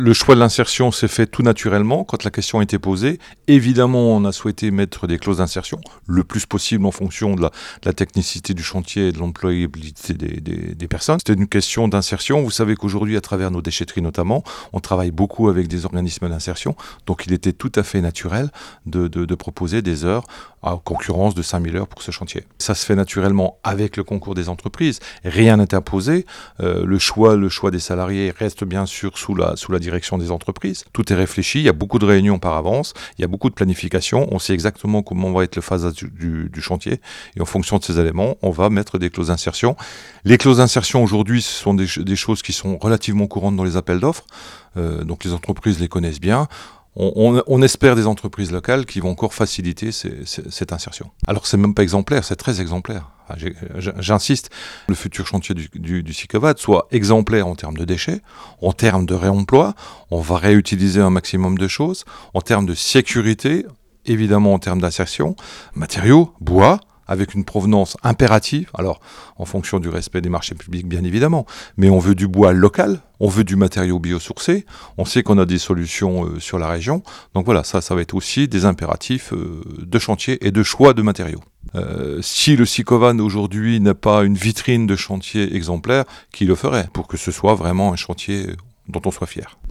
Le choix de l'insertion s'est fait tout naturellement quand la question a été posée. Évidemment, on a souhaité mettre des clauses d'insertion le plus possible en fonction de la technicité du chantier et de l'employabilité des personnes. C'était une question d'insertion. Vous savez qu'aujourd'hui, à travers nos déchetteries notamment, on travaille beaucoup avec des organismes d'insertion. Donc il était tout à fait naturel de proposer des heures à concurrence de 5000 heures pour ce chantier. Ça se fait naturellement avec le concours des entreprises. Rien n'est imposé. Le choix des salariés reste bien sûr sous la direction des entreprises. Tout est réfléchi, il y a beaucoup de réunions par avance, il y a beaucoup de planification, on sait exactement comment va être le phasage du chantier, et en fonction de ces éléments, on va mettre des clauses d'insertion. Les clauses d'insertion aujourd'hui, ce sont des choses qui sont relativement courantes dans les appels d'offres, donc les entreprises les connaissent bien. On espère des entreprises locales qui vont encore faciliter cette insertion. Alors c'est même pas exemplaire, c'est très exemplaire. J'insiste, le futur chantier du Sicovat soit exemplaire en termes de déchets, en termes de réemploi, on va réutiliser un maximum de choses, en termes de sécurité, évidemment en termes d'insertion, matériaux, bois, avec une provenance impérative, alors en fonction du respect des marchés publics bien évidemment, mais on veut du bois local, on veut du matériau biosourcé, on sait qu'on a des solutions sur la région, donc voilà, ça va être aussi des impératifs de chantier et de choix de matériaux. Si le Sicovan aujourd'hui n'a pas une vitrine de chantier exemplaire, qui le ferait pour que ce soit vraiment un chantier dont on soit fier.